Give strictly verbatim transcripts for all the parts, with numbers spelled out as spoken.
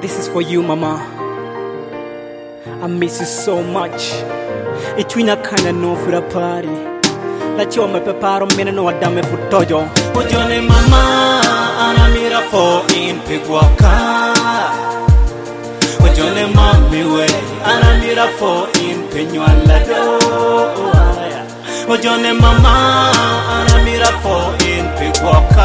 This is for you, mama. I miss you so much. Itwina kinda no for the party. La choma peparo mena no adame futojo. Ojone mama anamira fo in pigwaka. Ojone mami we anamira fo in penyuala do. Ojone mama anamira fo in pigwaka.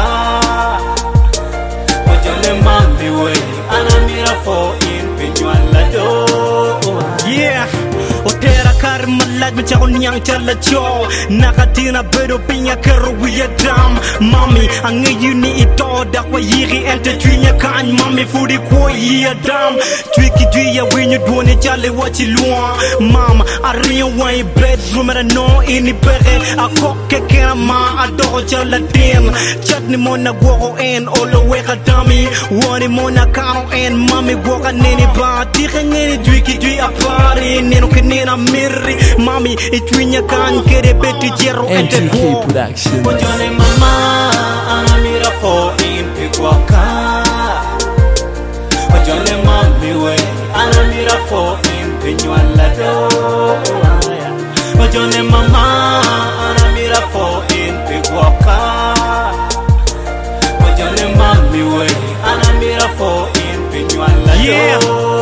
Ojone mami we anamira fo in penyuala do. Yeah. Otera kar malad me chako nyang chala cho. Nakatina bedo pinya kero we dam. Mommy, ange you ni ito da kwa yiri ente twinya kan mommy fudi kwa yi dam. Twiki twiya when you do ne chale wachi luan. Mama, I real wine bedroom at no ini pere. A koke kena ma adoro chala dim. Chatni mona woko en olo weka dami. Wani mona kano en mommy woka nini ba. Tike ngeni twiki twi a party. Neno kenena mirri. Mommy, itwinya kan kere beti jero ente N T K Productions. Ojone mama anamira fo in pigwaka. Ojone mami we anamira fo in penyuala do. Ojone mama anamira fo in pigwaka. Ojone mami we anamira fo in penyuala do. Yeah.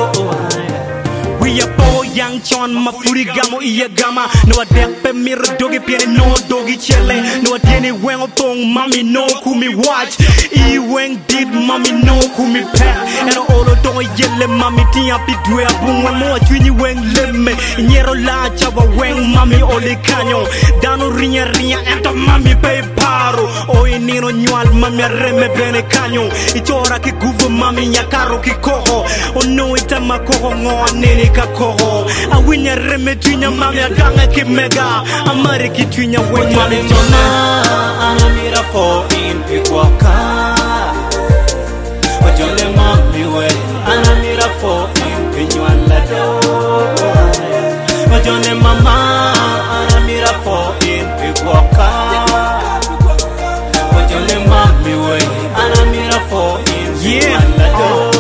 We are boy young John mafuri gamo iya gama. No adepe mir dogi piene no dogi chele. No adene wen opong mami no kumi watch. I wen did mami no kumi pack. And all of don yelle mami tia pidwe abungwe mo twini wen lemme. Nyero la chawa wen mami ole kanyo. Dano rinya rinya ento mami pe paro. Oe nino nyual mami reme bene kanyo. Ichora ki guvu mami nyakaro ki koho. Ono itama koho ngo nene kakoho. I win ya reme twinya mami aganga ki mega. Amare ki twinya wen mami jona. Anamira fo in pigwaka. Ojone mami we anamira fo in penyuala do. Ojone mama anamira fo in pigwaka. Ojone mami we anamira fo in penyuala do.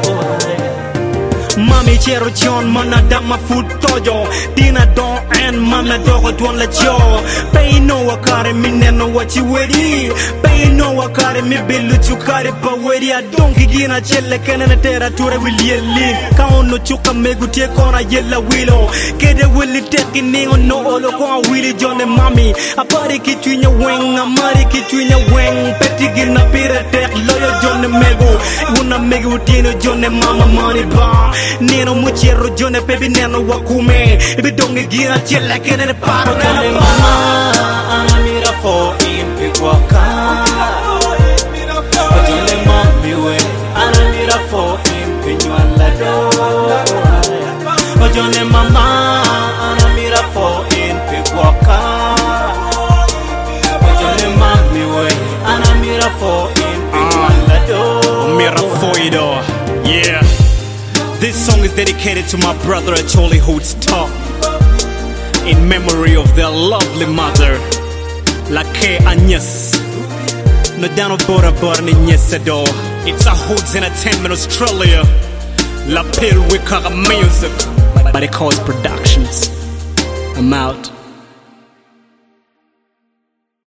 Mami chero John mana dama futojo. Dina don and mama dogo don la jo. Pay no wakare mi neno what you wedi. Pay no wakare mi bilu chukare pa wedi. I don't gina chelle kenene tera ture willi li. Kaono chuka megu tie kona yella wilo. Kede willi teki ningo no olo kwa willi jone mami. Apari kitwinya weng amari kitwinya weng. Peti gina pire tek loyo jone megu. Una megu tino jone mama money ba. Neno muchero jone baby neno wakume. Ibi donge gira chela kene paro neno mama anamira fo in pigwaka. Ojone mami we anamira fo in penyuala do. Ojone mama anamira fo in pigwaka. Ojone mami we anamira fo in penyuala do. Mira foido, yeah. This song is dedicated to my brother Acholi Hoods Top, in memory of their lovely mother, Lake Agnes. No dano bora bora ni nyesedo. It's a Hoods Entertainment Australia. La Pale Wicca Music, but it calls Productions. I'm out.